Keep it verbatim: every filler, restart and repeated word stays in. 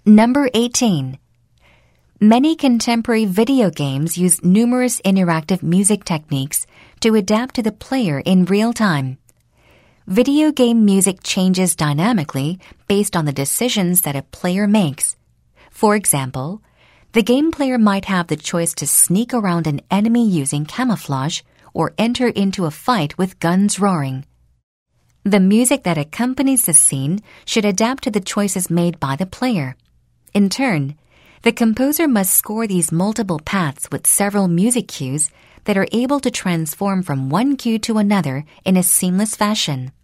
Number eighteen. Many contemporary video games use numerous interactive music techniques to adapt to the player in real time. Video game music changes dynamically based on the decisions that a player makes. For example, the game player might have the choice to sneak around an enemy using camouflage or enter into a fight with guns roaring. The music that accompanies the scene should adapt to the choices made by the player. In turn, the composer must score these multiple paths with several music cues that are able to transform from one cue to another in a seamless fashion.